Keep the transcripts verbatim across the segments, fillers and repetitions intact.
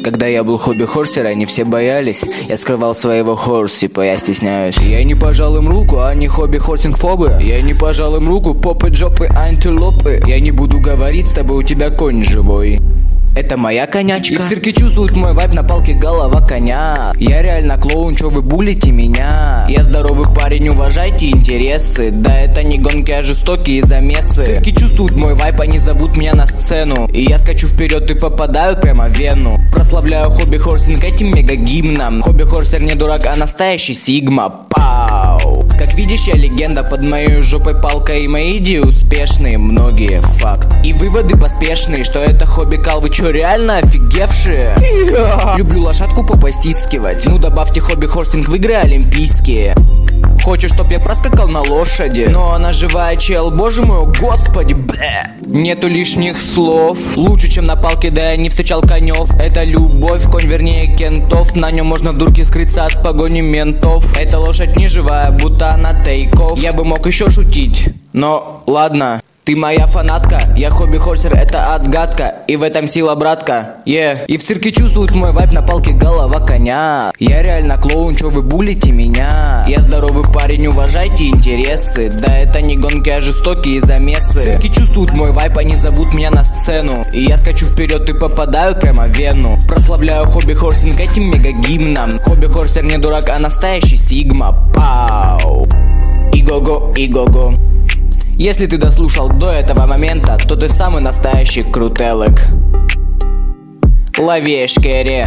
Когда я был хобби-хорсер, они все боялись. Я скрывал своего хорс, типа я стесняюсь. Я не пожал им руку, они хобби-хорсинг-фобы. Я не пожал им руку, попы, джопы, антилопы. Я не буду говорить с тобой, у тебя конь живой. Это моя конячка. И в цирке чувствуют мой вайб, на палке голова коня. Я реально клоун, чё вы булите меня? Я здоровый парень, уважайте интересы. Да это не гонки, а жестокие замесы. В цирке чувствуют мой вайб, они зовут меня на сцену. И я скачу вперед и попадаю прямо в вену. Прославляю хобби-хорсинг этим мега-гимном. Хобби-хорсер не дурак, а настоящий сигма. Пау. Как видишь, я легенда, под моей жопой палка, и мои идеи успешные, многие факт. И выводы поспешные, что это хобби-кал, вы чё, реально офигевшие? Yeah. Люблю лошадку попостискивать. Ну добавьте хобби-хорсинг в игры олимпийские. Хочешь, чтоб я проскакал на лошади? Но она живая, чел, боже мой, господи, бля. Нету лишних слов. Лучше, чем на палке, да я не встречал конев. Это любовь, конь, вернее, кентов. На нем можно в дурке скрыться от погони ментов. Эта лошадь не живая, будто она тейков. Я бы мог еще шутить, но ладно. Ты моя фанатка, я хобби-хорсер, это отгадка. И в этом сила, братка, yeah. И в цирке чувствуют мой вайб, на палке голова коня. Я реально клоун, чё вы булите меня? Я здоровый парень, уважайте интересы. Да это не гонки, а жестокие замесы. В цирке чувствуют мой вайб, они зовут меня на сцену. И я скачу вперед и попадаю прямо в вену. Прославляю хобби-хорсинг этим мега-гимном. Хобби-хорсер не дурак, а настоящий сигма. Пау. И-го-го, и-го-го. Если ты дослушал до этого момента, то ты самый настоящий крутелек. Лови эшкере.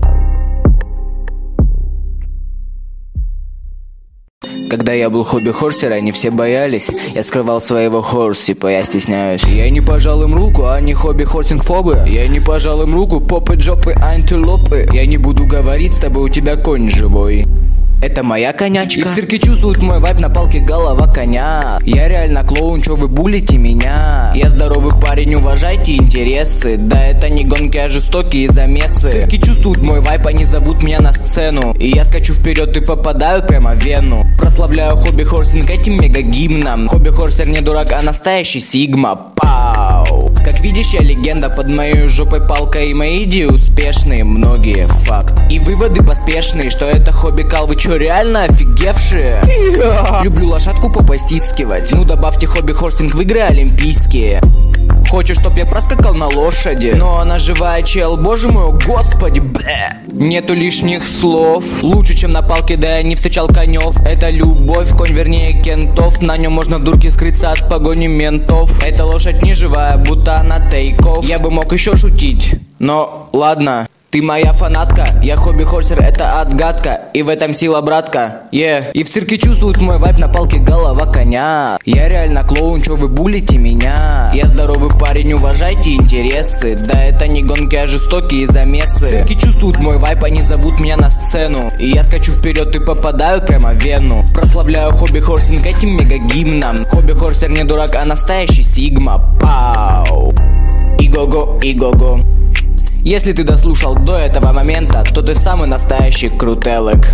Когда я был хобби-хорсер, они все боялись. Я скрывал своего хорс, типа я стесняюсь. Я не пожал им руку, они хобби-хорсинг-фобы. Я не пожал им руку, попы, джопы, антилопы. Я не буду говорить с тобой, у тебя конь живой. Это моя конячка. И в цирке чувствуют мой вайб, на палке голова коня. Я реально клоун, чё вы булите меня? Я здоровый парень, уважайте интересы. Да это не гонки, а жестокие замесы. В цирке чувствуют мой вайб, они зовут меня на сцену. И я скачу вперед и попадаю прямо в вену. Прославляю хобби-хорсинг этим мега-гимном. Хобби-хорсер не дурак, а настоящий сигма. Пау. Как видишь, я легенда, под моей жопой палка, и мои идеи успешные, многие факт. И выводы поспешные, что это хобби-кал, вы чё, реально офигевшие? Yeah. Люблю лошадку попостискивать. Ну добавьте хобби-хорсинг в игры олимпийские. Хочешь, чтоб я проскакал на лошади? Но она живая, чел, боже мой, господи, бля. Нету лишних слов. Лучше, чем на палке, да я не встречал конев. Это любовь, конь, вернее, кентов. На нем можно в дурке скрыться от погони ментов. Эта лошадь не живая, будто она тейков. Я бы мог еще шутить, но ладно. Ты моя фанатка, я хобби-хорсер, это отгадка. И в этом сила, братка, yeah. И в цирке чувствуют мой вайб, на палке голова коня. Я реально клоун, чё вы булите меня? Я здоровый парень, уважайте интересы. Да это не гонки, а жестокие замесы. В цирке чувствуют мой вайб, они зовут меня на сцену. И я скачу вперед и попадаю прямо в вену. Прославляю хобби-хорсинг этим мега-гимном. Хобби-хорсер не дурак, а настоящий сигма. Пау. И-го-го, и-го-го. Если ты дослушал до этого момента, то ты самый настоящий крутелек.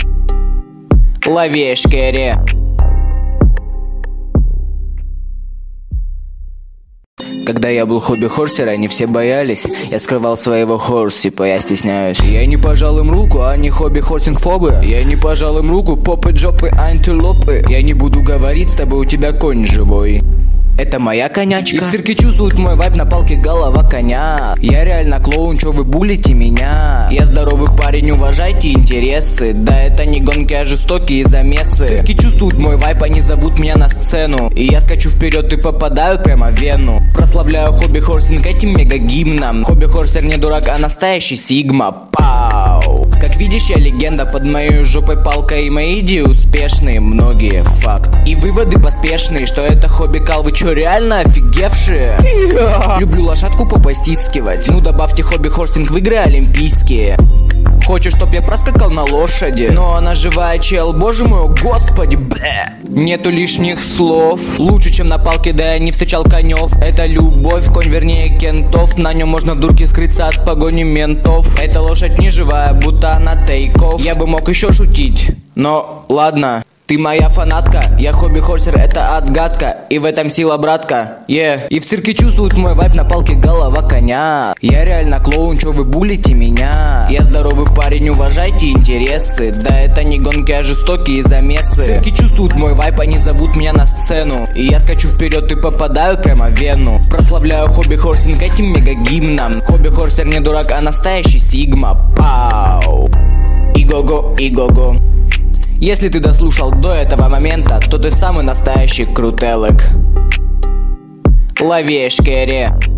Лови эшкере. Когда я был хобби-хорсер, они все боялись. Я скрывал своего хорс, типа я стесняюсь. Я не пожал им руку, они хобби-хорсинг-фобы. Я не пожал им руку, попы, джопы, антилопы. Я не буду говорить с тобой, у тебя конь живой. Это моя конячка. И в цирке чувствуют мой вайб, на палке голова коня. Я реально клоун, чё вы булите меня? Я здоровый парень, уважайте интересы. Да это не гонки, а жестокие замесы. В цирке чувствуют мой вайб, они зовут меня на сцену. И я скачу вперед и попадаю прямо в вену. Прославляю хобби-хорсинг этим мега-гимном. Хобби-хорсер не дурак, а настоящий сигма. Пау. Как видишь, я легенда, под моей жопой палка, и мои идеи успешные, многие факт. И выводы поспешные, что это хобби-кал, вы чё, реально офигевшие? Yeah. Люблю лошадку попостискивать. Ну добавьте хобби-хорсинг в игры олимпийские. Хочешь, чтоб я проскакал на лошади? Но она живая, чел, боже мой, господи, бля. Нету лишних слов. Лучше, чем на палке, да я не встречал конев. Это любовь, конь, вернее, кентов. На нем можно в дурке скрыться от погони ментов. Эта лошадь не живая, будто она тейков. Я бы мог еще шутить, но ладно. Ты моя фанатка, я хобби-хорсер, это отгадка. И в этом сила, братка, yeah. И в цирке чувствуют мой вайб, на палке голова коня. Я реально клоун, чё вы булите меня? Я здоровый парень, уважайте интересы. Да это не гонки, а жестокие замесы. В цирке чувствуют мой вайб, они зовут меня на сцену. И я скачу вперед и попадаю прямо в вену. Прославляю хобби-хорсинг этим мега-гимном. Хобби-хорсер не дурак, а настоящий сигма. Пау. Иго-го, иго-го. Если ты дослушал до этого момента, то ты самый настоящий крутелек. Лови эшкере.